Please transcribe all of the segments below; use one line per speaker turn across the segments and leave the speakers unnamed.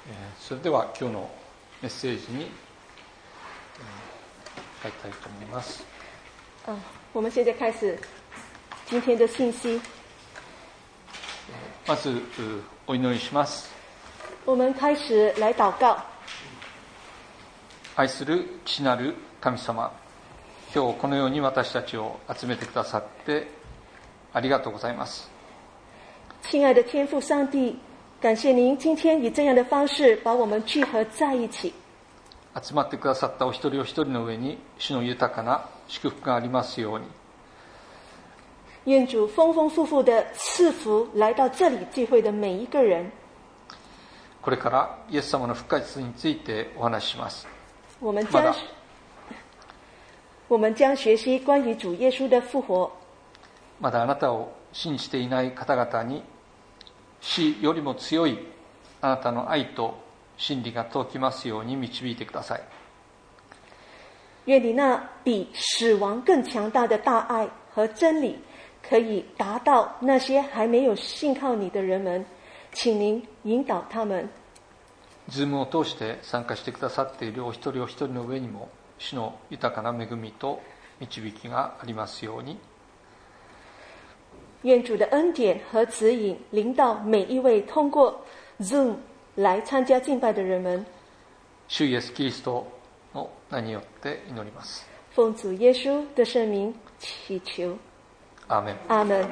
それでは今日のメッセージに入りたいと思います。
我们现在开始今天的信息。
まずお祈りします。
我们开始来祷告。
愛する父なる神様、今日このように私たちを集めてくださってありがとうございます。
亲爱的天父上帝，感谢您今天以这样的方式把我们聚合在一起。
集まってくださったお一人お一人の上に主の豊かな祝福がありますように。
愿主丰丰富富的赐福来到这里聚会的每一个人。
これからイエス様の復活についてお話しします。
我们将学习关于主耶稣的复活。
まだあなたを信じていない方々に死よりも強いあなたの愛と真理が届きますように導いてください。
愿你那比死亡更强大的大爱和真理可以达到那些还没有信靠你的人们，请您引导他们。
ズームを通して参加してくださっているお一人お一人の上にも主の豊かな恵みと導きがありますように。
愿主的恩典和指引临到每一位通过 Zoom 来参加敬拜的人们。
主イエスキリストの名によって祈ります。
奉主耶稣的圣名祈求。
アーメン。
アーメン。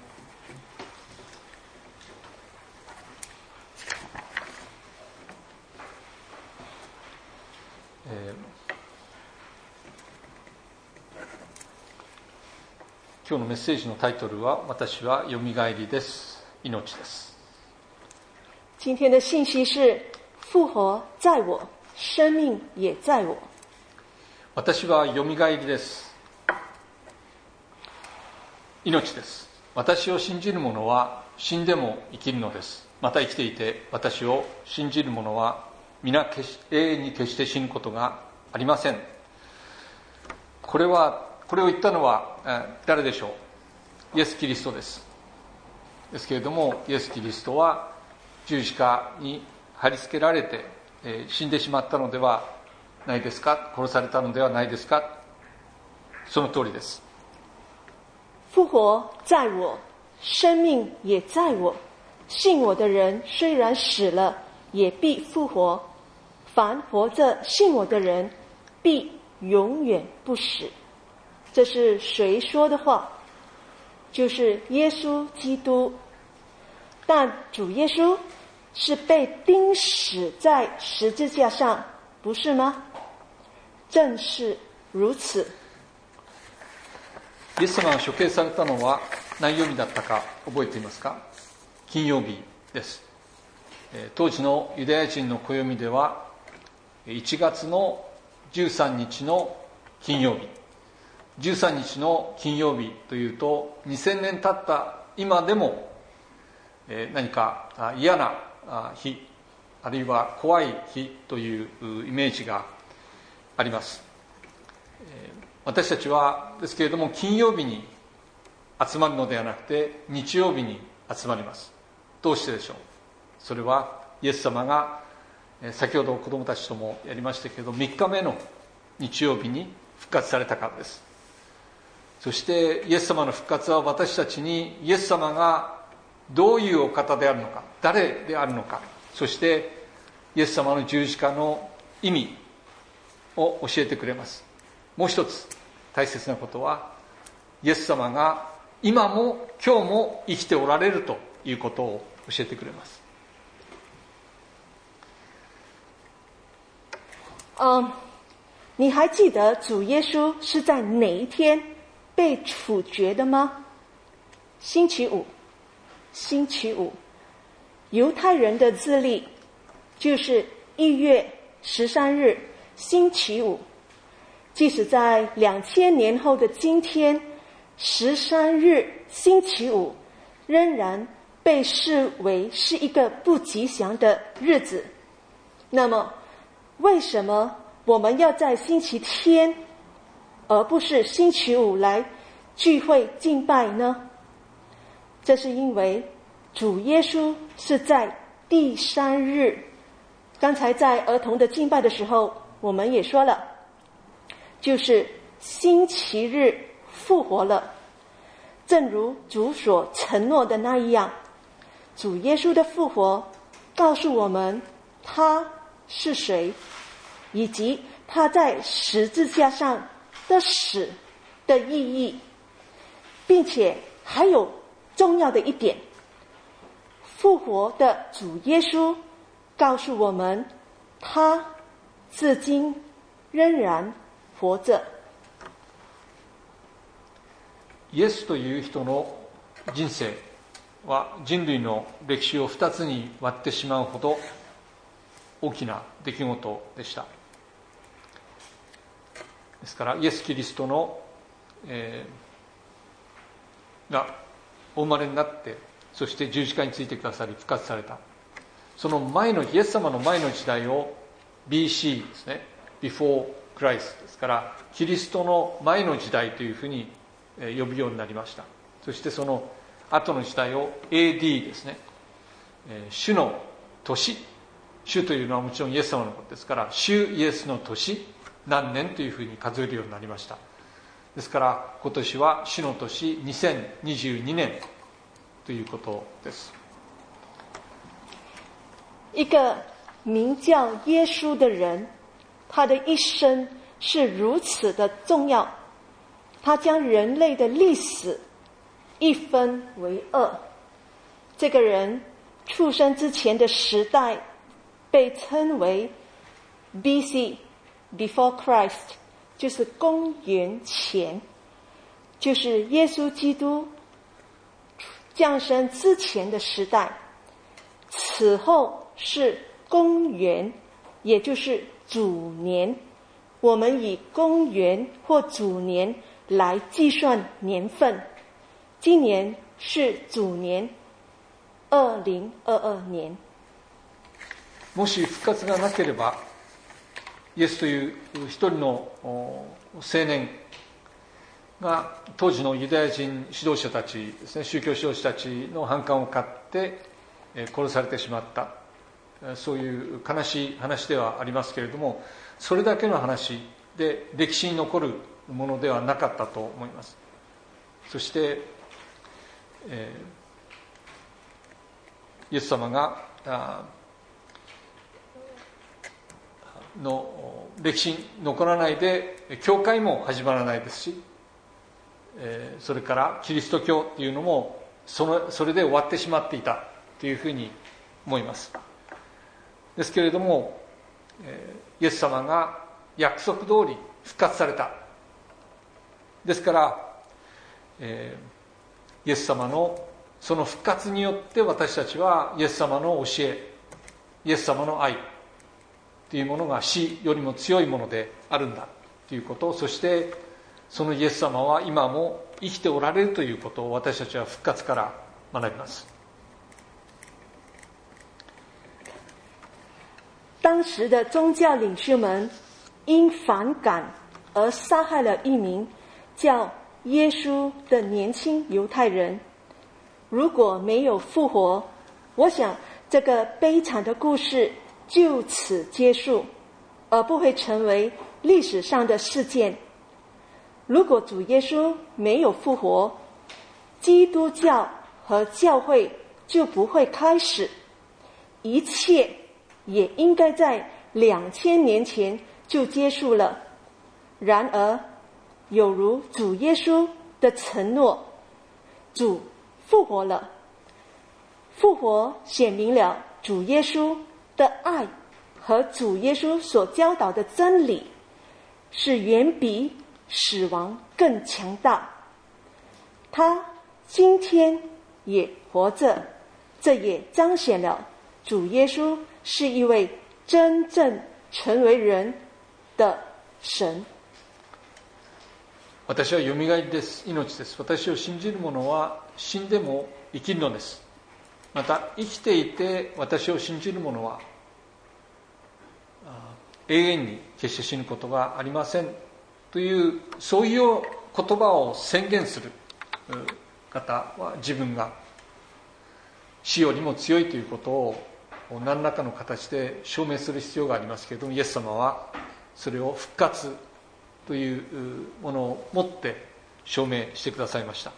今日のメッセージのタイトルは、私はよみがえりです。命です。
今天的信息是复活在我，生命也在我。
私はよみがえりです。命です。私を信じる者は死んでも生きるのです。また生きていて私を信じる者は皆永遠に決して死ぬことがありません。これを言ったのは誰でしょう。イエス・キリストです。ですけれども、イエス・キリストは十字架に貼り付けられて死んでしまったのではないですか。殺されたのではないですか。その通りです。
复活在我，生命也在我。信我的人虽然死了，也必复活。凡活着信我的人，必永远不死。这是谁说的话？就是耶稣基督。但主耶稣是被钉死在十字架上，不是吗？正是如此。
イエス様が処刑されたのは何曜日だったか覚えていますか。金曜日です。当時のユダヤ人の暦では1月の13日の金曜日、13日の金曜日というと2000年経った今でも何か嫌な日、あるいは怖い日というイメージがあります。私たちはですけれども金曜日に集まるのではなくて日曜日に集まります。どうしてでしょう。それはイエス様が先ほど子供たちともやりましたけれど3日目の日曜日に復活されたからです。そしてイエス様の復活は私たちにイエス様がどういうお方であるのか、誰であるのか、そしてイエス様の十字架の意味を教えてくれます。もう一つ大切なことは、イエス様が今も今日も生きておられるということを教えてくれます。
你还记得主耶稣是在哪一天被处决的吗？星期五。星期五，犹太人的日历就是1月13日，星期五。即使在2000年后的今天，13日星期五仍然被视为是一个不吉祥的日子。那么，为什么我们要在星期天，而不是星期五来聚会敬拜呢？这是因为主耶稣是在第3日刚才在儿童的敬拜的时候，我们也说了，就是星期日复活了，正如主所承诺的那样，主耶稣的复活告诉我们他是谁，以及他在十字架上的死的意义，并且还有重要的一点，复活的主耶稣告诉我们他至今仍然活着。
イエスという人の人生は人類の歴史を2つに割ってしまうほど大きな出来事でした。ですからイエス・キリストの、がお生まれになって、そして十字架についてくださり復活された、その前のイエス様の前の時代を BC ですね、Before Christ ですから、キリストの前の時代というふうに呼ぶようになりました。そしてその後の時代を AD ですね、主の年、主というのはもちろんイエス様のことですから、主イエスの年何年というふうに数えるようになりました。ですから今年は主の年2022年ということです。
一个名叫耶稣的人，他的一生是如此的重要，他将人类的历史一分为二。这个人出生之前的时代被称为 BC Before Christ， 就是公元前，就是耶稣基督降生之前的时代。此后是公元，也就是主年，我们以公元或主年来计算年份。今年是主年2022年。
もし復活がなければ、イエスという一人の青年が当時のユダヤ人指導者たちですね、宗教指導者たちの反感を買って殺されてしまった、そういう悲しい話ではありますけれども、それだけの話で歴史に残るものではなかったと思います。そして、イエス様がの歴史に残らないで教会も始まらないですし、それからキリスト教っていうのもそれで終わってしまっていたというふうに思います。ですけれども、イエス様が約束通り復活された。ですから、イエス様のその復活によって私たちはイエス様の教え、イエス様の愛というものが死よりも強いものであるんだということ、そしてそのイエス様は今も生きておられるということを私たちは復活から学びます。
当时的宗教领袖们因反感而杀害了一名叫耶稣的年轻犹太人。如果没有复活，我想这个悲惨的故事就此结束，而不会成为历史上的事件。如果主耶稣没有复活，基督教和教会就不会开始，一切也应该在2000年前就结束了。然而，有如主耶稣的承诺，主复活了，复活显明了主耶稣的爱和主耶稣所教导的真理是远比死亡更强大。他今天也活着，这也彰显了主耶稣是一位真正成为人的神。
私はよみがえりです。命です。私を信じる者は死んでも生きるのです。また生きていて私を信じる者は永遠に決して死ぬことがありませんという、そういう言葉を宣言する方は自分が死よりも強いということを何らかの形で証明する必要がありますけれども、イエス様はそれを復活というものをもって証明してくださいました。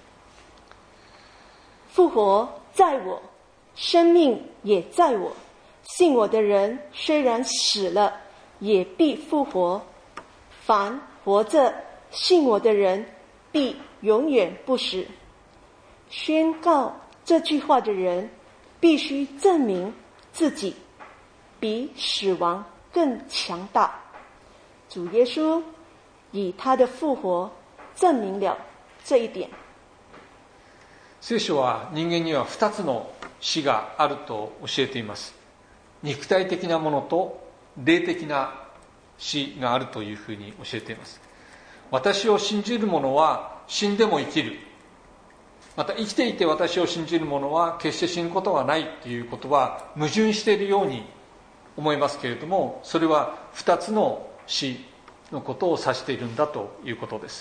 复活在我，生命也在我。信我的人虽然死了，也必复活。凡活着信我的人，必永远不死。宣告这句话的人，必须证明自己比死亡更强大。主耶稣以他的复活证明了这一点。
聖書は人間には2つの死があると教えています。肉体的なものと霊的な死があるというふうに教えています。私を信じる者は死んでも生きる。また生きていて私を信じる者は決して死ぬことはないということは矛盾しているように思いますけれども、それは2つの死のことを指しているんだということです。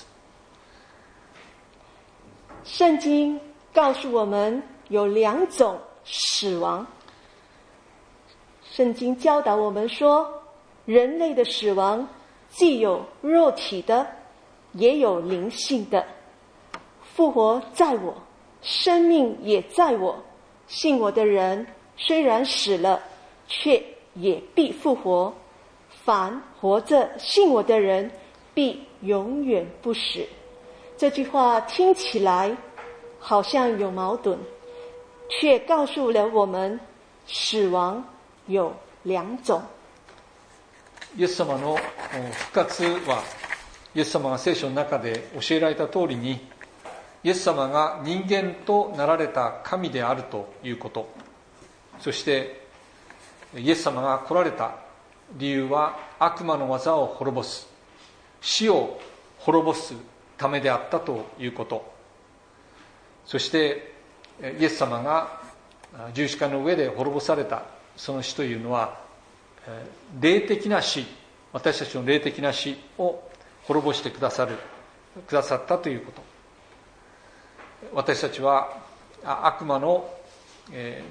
圣经告诉我们有2种死亡。圣经教导我们说，人类的死亡既有肉体的，也有灵性的。复活在我，生命也在我。信我的人虽然死了，却也必复活。凡活着信我的人，必永远不死。这句话听起来好像有矛盾，却告诉了我们死亡有2種。
イエス様の復活は、イエス様が聖書の中で教えられた通りに、イエス様が人間となられた神であるということ、そしてイエス様が来られた理由は悪魔の技を滅ぼす、死を滅ぼすためであったということ、そしてイエス様が十字架の上で滅ぼされたその死というのは、霊的な死、私たちの霊的な死を滅ぼしてくださったということ。私たちは悪魔の、言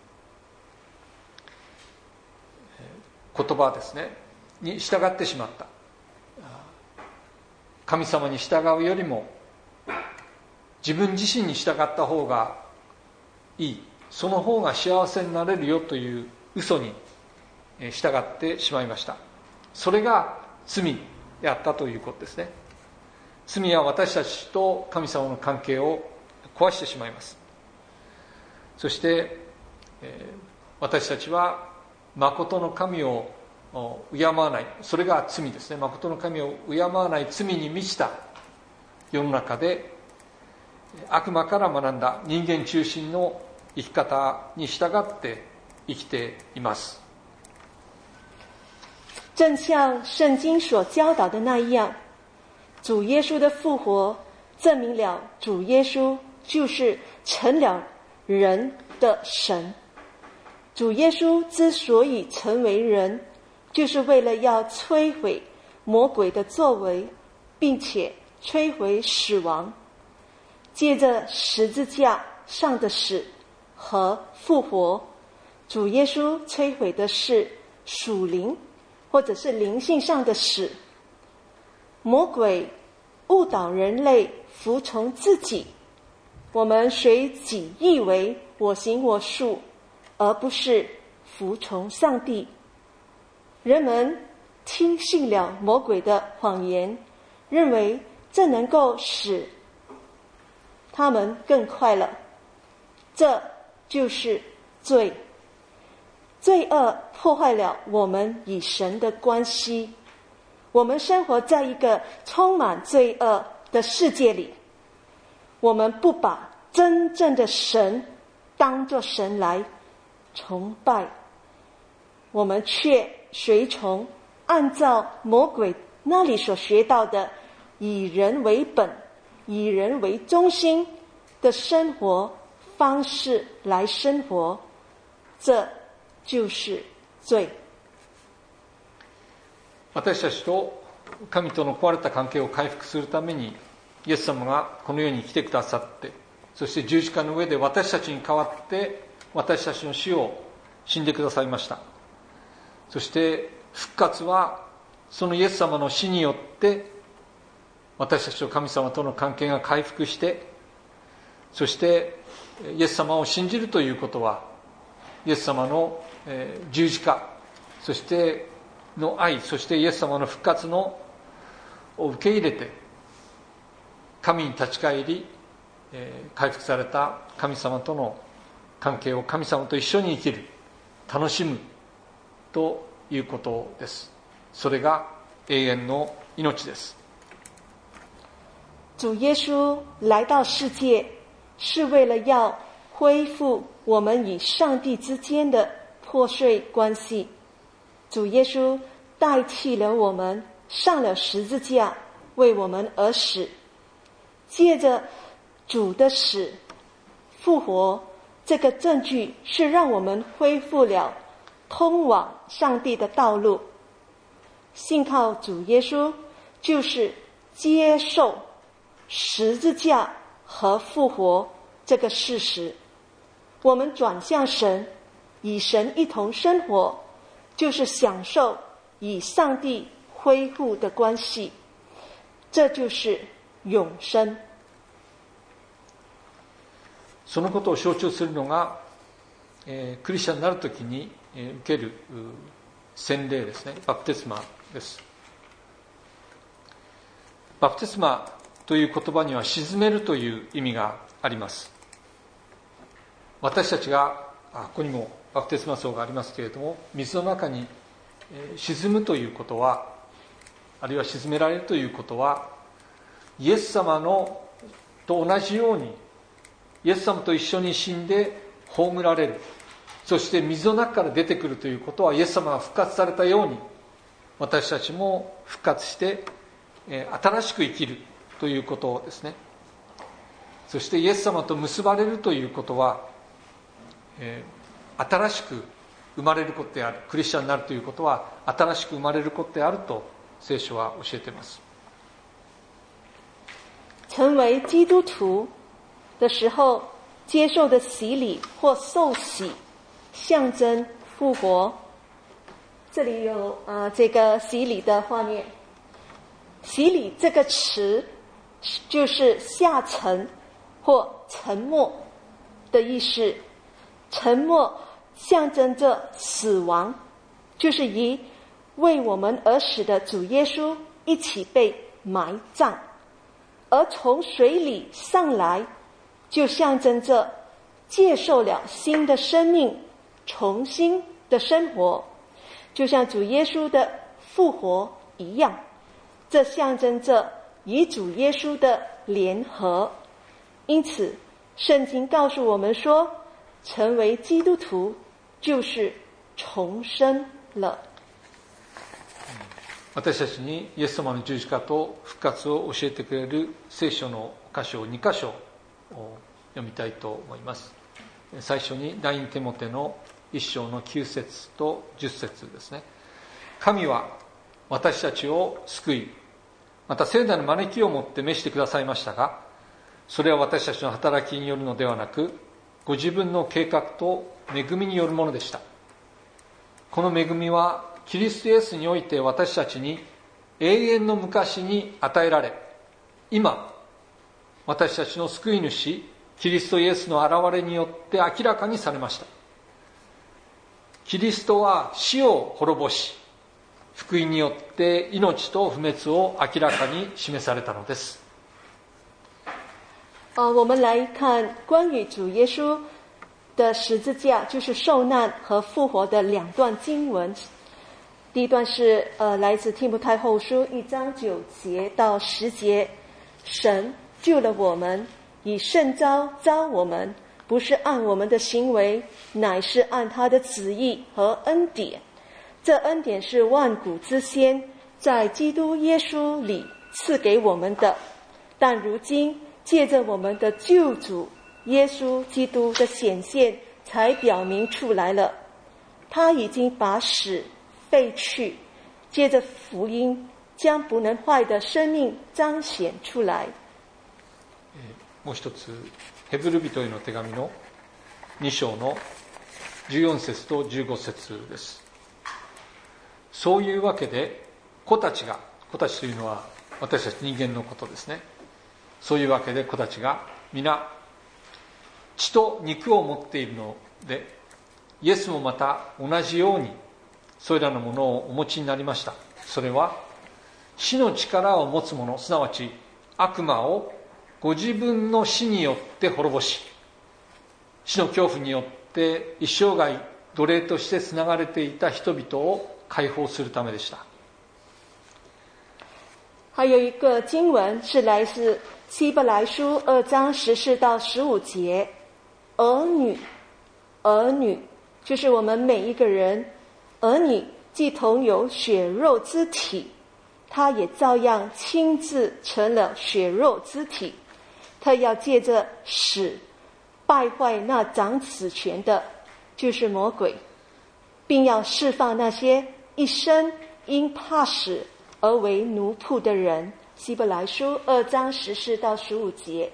葉ですねに従ってしまった。神様に従うよりも自分自身に従った方がいい、その方が幸せになれるよという嘘に従ってしまいました。それが罪であったということですね。罪は私たちと神様の関係を壊してしまいます。そして、私たちは誠の神を敬わない、それが罪ですね。誠の神を敬わない罪に満ちた世の中で、悪魔から学んだ人間中心の生き方に従って生きています。
正像圣经所教导的那样，主耶稣的复活证明了主耶稣就是成了人的神。主耶稣之所以成为人，就是为了要摧毁魔鬼的作为，并且摧毁死亡。借着十字架上的死和复活，主耶稣摧毁的是属灵或者是灵性上的死。魔鬼误导人类服从自己，我们随己意为，我行我素，而不是服从上帝。人们听信了魔鬼的谎言，认为这能够使他们更快乐。这就是罪。罪恶破坏了我们与神的关系。我们生活在一个充满罪恶的世界里，我们不把真正的神当作神来崇拜，我们却随从按照魔鬼那里所学到的以人为本、以人为中心的生活方式来生活，这就是罪。
私たちと神との壊れた関係を回復するために、イエス様がこの世に来てくださって、そして十字架の上で私たちに代わって私たちの死を死んでくださいました。そして復活はそのイエス様の死によって私たちと神様との関係が回復して、そしてイエス様を信じるということはイエス様の十字架、そしての愛、そしてイエス様の復活のを受け入れて神に立ち返り、回復された神様との関係を神様と一緒に生きる、楽しむということです。それが永遠の命です。
主耶稣来到世界，是为了要恢复我们与上帝之间的破碎关系。主耶稣代替了我们，上了十字架，为我们而死。借着主的死、复活，这个证据是让我们恢复了通往上帝的道路。信靠主耶稣，就是接受十字架和复活这个事实。我们转向神，与神一同生活，就是享受与上帝恢复的关系，这就是永生。
そのことを象徴するのが、クリスチャンになるときに、受ける洗礼ですね。バプテスマです。バプテスマという言葉には沈めるという意味があります。私たちがここにもバプテスマ像がありますけれども、水の中に沈むということは、あるいは沈められるということは、イエス様のと同じようにイエス様と一緒に死んで葬られる、そして水の中から出てくるということは、イエス様が復活されたように私たちも復活して新しく生きるということですね。そしてイエス様と結ばれるということは、新しく生まれることである。クリスチャンになるということは新しく生まれることであると聖書は教えています。
成为基督徒的时候接受的洗礼或受洗，象征复活。这里有这个洗礼的画面。洗礼这个词就是下沉或沉没的意思。沉没象征着死亡，就是与为我们而死的主耶稣一起被埋葬。而从水里上来，就象征着接受了新的生命，重新的生活，就像主耶稣的复活一样。这象征着与主耶稣的联合。因此圣经告诉我们说，成为基督徒就是重生了。
私たちにイエス様の十字架と復活を教えてくれる聖書の箇所を2箇所読みたいと思います。最初に第2テモテの1章の9節と10節ですね。神は私たちを救い、また聖なる招きをもって召してくださいましたが、それは私たちの働きによるのではなく、ご自分の計画と恵みによるものでした。この恵みはキリストイエスにおいて私たちに永遠の昔に与えられ、今私たちの救い主キリストイエスの現れによって明らかにされました。キリストは死を滅ぼし、福音によって命と不滅を明らかに示されたのです。
我们来看关于主耶稣的十字架，就是受难和复活的两段经文。第一段是来自提摩太后书1章9节到10节，神救了我们，以圣召召我们，不是按我们的行为，乃是按他的旨意和恩典。这恩典是万古之先在基督耶稣里赐给我们的，但如今借着我们的救主耶稣基督的显现才表明出来了。他已经把死废去，借着福音将不能坏的生命彰显出来。
もう一つヘブル人への手紙の2章の 14節と15節です。そういうわけで子たちというのは私たち人間のことですね。そういうわけで子たちが皆血と肉を持っているので、イエスもまた同じようにそれらのものをお持ちになりました。それは死の力を持つ者、すなわち悪魔をご自分の死によって滅ぼし、死の恐怖によって一生涯奴隷としてつながれていた人々を解放するためでした。
还有一个经文是来自希伯来书2章14到15节，儿女就是我们每一个人，儿女既同有血肉之体，他也照样亲自成了血肉之体，他要借着死败坏那掌死权的，就是魔鬼，并要释放那些一生因怕死而为奴仆的人。希伯来书2章14到15节。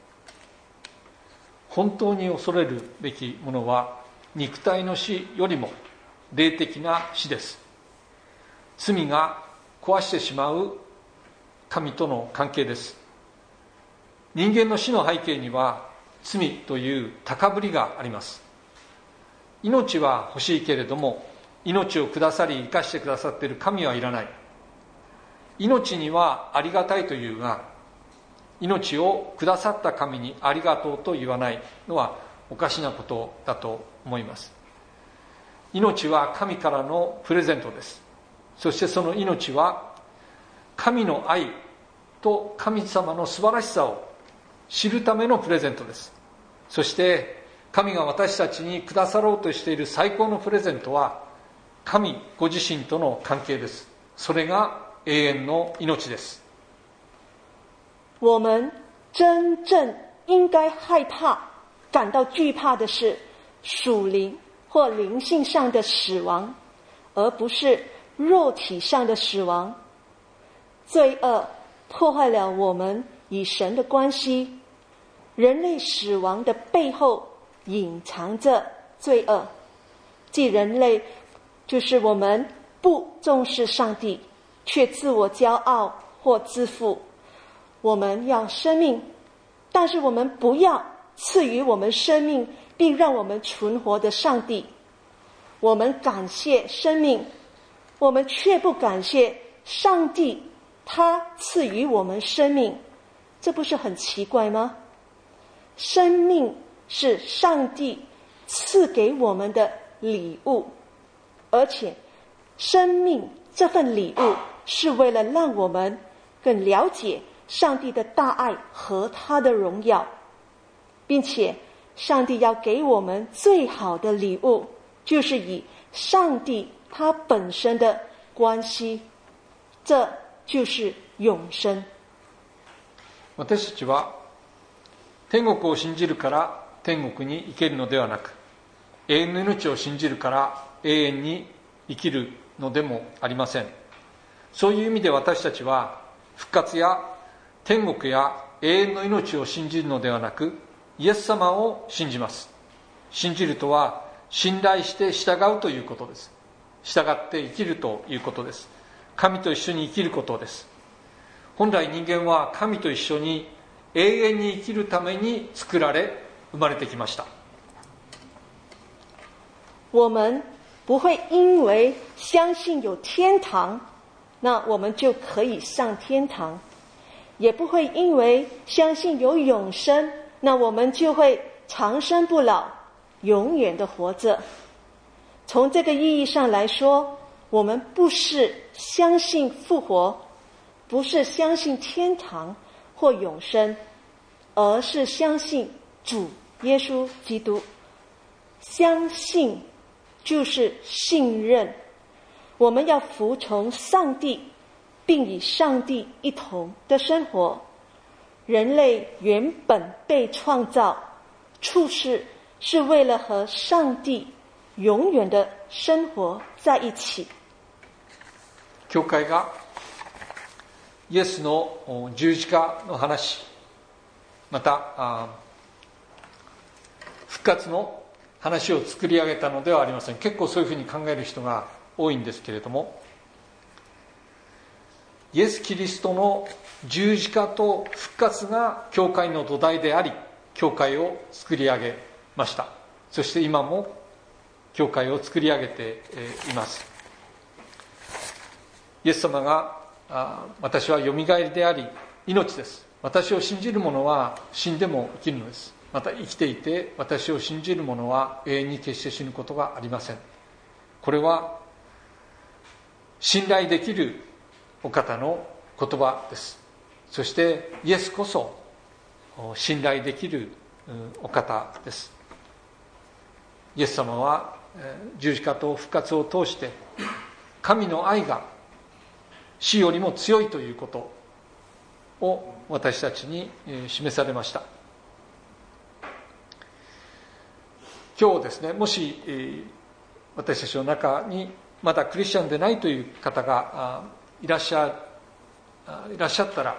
本当に恐れるべきものは肉体の死よりも霊的な死です。罪が壊してしまう神との関係です。人間の死の背景には罪という高ぶりがあります。命は欲しいけれども、命をくださり生かしてくださっている神はいらない。命にはありがたいというが、命をくださった神にありがとうと言わないのはおかしなことだと思います。命は神からのプレゼントです。そしてその命は神の愛と神様の素晴らしさを知るためのプレゼントです。そして神が私たちにくださろうとしている最高のプレゼントは神ご自身との関係です。それが永遠の命です。
我们真正应该害怕、感到惧怕的是属灵或灵性上的死亡，而不是肉体上的死亡。罪恶破坏了我们与神的关系，人类死亡的背后隐藏着罪恶，即人类就是我们不重视上帝，却自我骄傲或自负。我们要生命，但是我们不要赐予我们生命并让我们存活的上帝。我们感谢生命，我们却不感谢上帝，他赐予我们生命，这不是很奇怪吗？生命是上帝赐给我们的礼物，而且生命这份礼物是为了让我们更了解上帝的大爱和他的荣耀，并且上帝要给我们最好的礼物，就是与上帝他本身的关系，这就是永生。
私たちは天国を信じるから天国に行けるのではなく、永遠の命を信じるから永遠に生きるのでもありません。そういう意味で私たちは復活や天国や永遠の命を信じるのではなく、イエス様を信じます。信じるとは信頼して従うということです。従って生きるということです。神と一緒に生きることです。本来人間は神と一緒に永遠に生きるために作られ生まれてきました。
我们不会因为相信有天堂，那我们就可以上天堂，也不会因为相信有永生，那我们就会长生不老，永远的活着。从这个意义上来说，我们不是相信复活，不是相信天堂或永生，而是相信主耶稣基督。相信就是信任，我们要服从上帝，并与上帝一同的生活。人类原本被创造处事是为了和上帝永遠的生活在一起。
教会がイエスの十字架の話、また復活の話を作り上げたのではありません。結構そういうふうに考える人が多いんですけれども、イエス・キリストの十字架と復活が教会の土台であり、教会を作り上げました。そして今も教会を作り上げています。イエス様が私はよみがえりであり命です。私を信じる者は死んでも生きるのです。また生きていて私を信じる者は永遠に決して死ぬことがありません。これは信頼できるお方の言葉です。そしてイエスこそ信頼できるお方です。イエス様は十字架と復活を通して神の愛が死よりも強いということを私たちに示されました。今日ですね、もし私たちの中にまだクリスチャンでないという方がいらっしゃったら、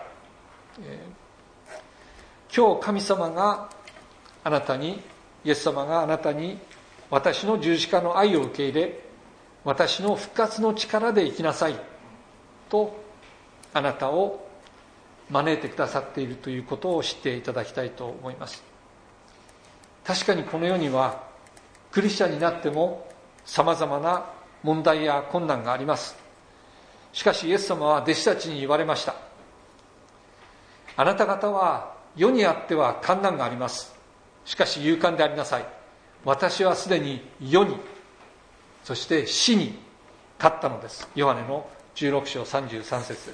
今日神様があなたに、イエス様があなたに私の十字架の愛を受け入れ、私の復活の力で生きなさいとあなたを招いてくださっているということを知っていただきたいと思います。確かにこの世にはクリスチャンになっても様々な問題や困難があります。しかしイエス様は弟子たちに言われました。あなた方は世にあっては患難があります。しかし勇敢でありなさい。私はすでに世に、そして死に勝ったのです。ヨハネの16章33節です。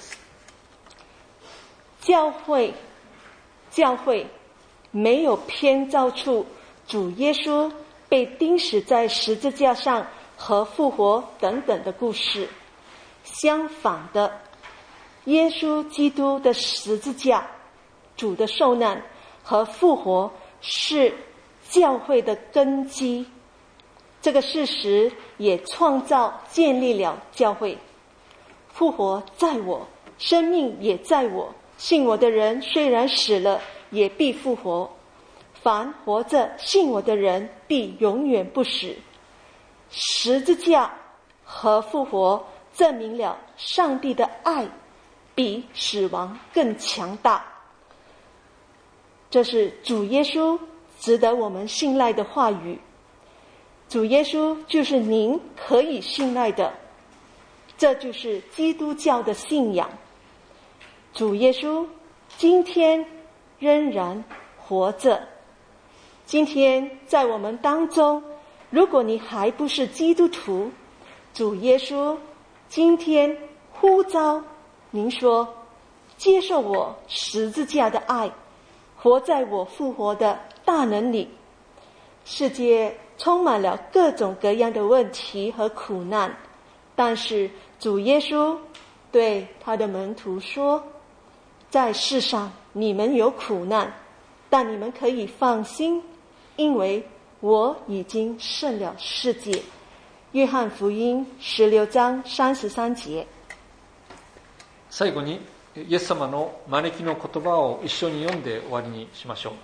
教会没有编造出主耶稣被钉死在十字架上和复活等等的故事。相反的，耶稣基督的十字架、主的受难和复活是教会的根基。这个事实也创造建立了教会。复活在我，生命也在我，信我的人虽然死了，也必复活。凡活着信我的人必永远不死。十字架和复活证明了上帝的爱比死亡更强大。这是主耶稣值得我们信赖的话语。主耶稣就是您可以信赖的，这就是基督教的信仰。主耶稣今天仍然活着。今天在我们当中，如果你还不是基督徒，主耶稣今天呼召您说，接受我十字架的爱，活在我复活的大能里。世界充满了各种各样的问题和苦难，但是主耶稣对他的门徒说，在世上你们有苦难，但你们可以放心，因为我已经胜了世界。约翰福音16章33節。
最後にイエス様の招きの言葉を一緒に読んで終わりにしましょう。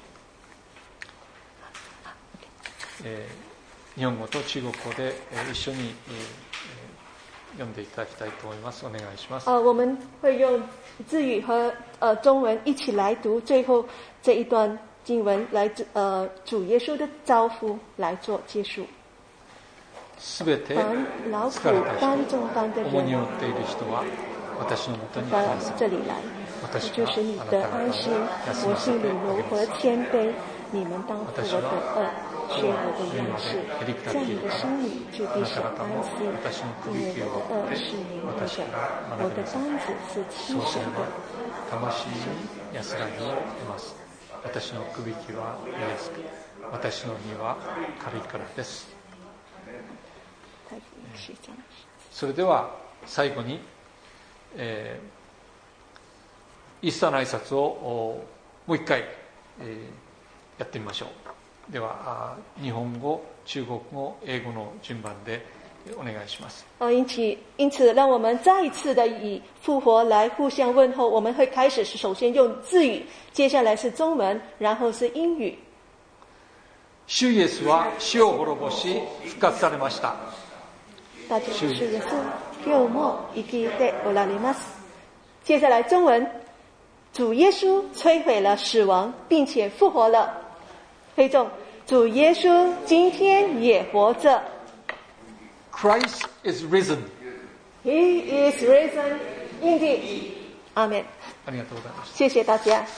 日本語と中国語で一緒に読んでいただきたいと思います。お願いします。
我们会用日语和中文一起来读最后这一段经文，来主耶稣的招呼来做结束。
すべて疲れた人、重荷を負っている人は私のもとに来なさい。
这里来，
私
就
が
是你的安心。我心里柔和谦卑，你们当负我的恶，学我的样式，在你的心里就必是安息，因为我的恶是灵活的，我的担子是轻省的。
魂に安らぎを得ます。私のくびきは柔らかく、私の荷は軽いからです。それでは最後に、イースターの挨拶をもう一回、やってみましょう。では日本語、中国語、英語の順番でお願いします。
因此让我们再一次的以复活来互相问候。我们会开始是首先用日语，接下来是中文，然后是英语。
主イエスは死を滅ぼし復活されました。
大家主耶稣今日も生きておられます。接下来中文，主耶稣摧毁了死亡，并且复活了。非众，主耶稣今天也活着。
Christ is risen.
He is risen indeed. 阿门。
ありがとうございます。
谢谢大家。